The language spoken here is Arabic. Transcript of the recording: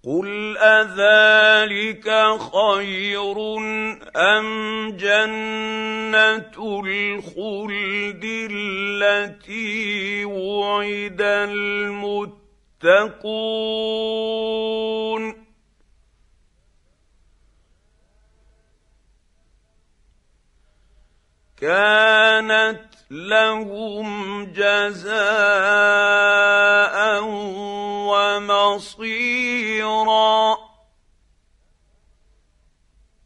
قل اذلك خير ام جنه الخلد التي وعد المتقون كانت لهم جزاء